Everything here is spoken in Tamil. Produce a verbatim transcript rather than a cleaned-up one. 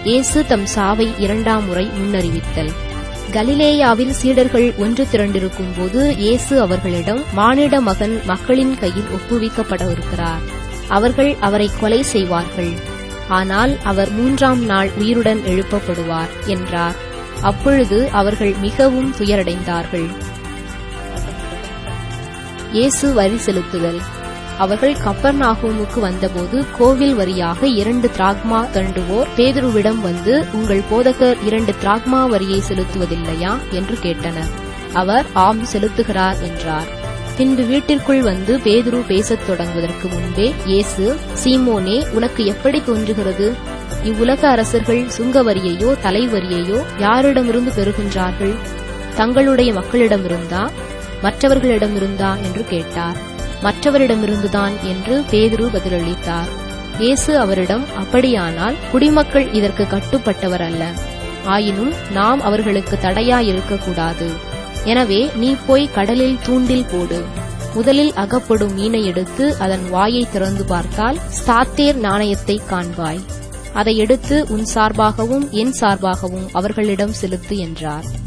இயேசு தம் சாவை இரண்டாம் முறை முன்னறிவித்தல். கலிலேயாவில் சீடர்கள் ஒன்று திரண்டிருக்கும் போது இயேசு அவர்களிடம், மானிட மகன் மக்களின் கையில் ஒப்புவிக்கப்படவிருக்கிறார். அவர்கள் அவரை கொலை செய்வார்கள். ஆனால் அவர் மூன்றாம் நாள் உயிருடன் எழுப்பப்படுவார் என்றார். அப்பொழுது அவர்கள் மிகவும் துயரடைந்தார்கள். இயேசு வரி செலுத்துதல். அவர்கள் கப்பர்நாகூமுக்கு வந்தபோது கோவில் வரியாக இரண்டு திராக்மா தண்டுவோர் பேதுருவிடம் வந்து, உங்கள் போதகர் இரண்டு திராக்மா வரியை செலுத்துவதில்லையா என்று கேட்டனர். அவர் ஆம் செலுத்துகிறார் என்றார். பின்பு வீட்டிற்குள் வந்து பேதுரு பேசத் தொடங்குவதற்கு முன்பே இயேசு, சீமோனே, உனக்கு எப்படி தோன்றுகிறது? இவ்வுலக அரசர்கள் சுங்க வரியையோ தலைவரியையோ யாரிடமிருந்து பெறுகின்றார்கள்? தங்களுடைய மக்களிடமிருந்தா மற்றவர்களிடமிருந்தா என்று கேட்டார். மற்றவரிடமிருந்துதான் என்று பேதுரு பதிலளித்தார். இயேசு அவரிடம், அப்படியானால் குடிமக்கள் இதற்கு கட்டுப்பட்டவர் அல்ல. ஆயினும் நாம் அவர்களுக்கு தடையாயிருக்கக்கூடாது. எனவே நீ போய் கடலில் தூண்டில் போடு. முதலில் அகப்படும் மீனை எடுத்து அதன் வாயை திறந்து பார்த்தால் சாத்தேர் நாணயத்தை காண்பாய். அதை எடுத்து உன் சார்பாகவும் என் சார்பாகவும் அவர்களிடம் செலுத்து என்றார்.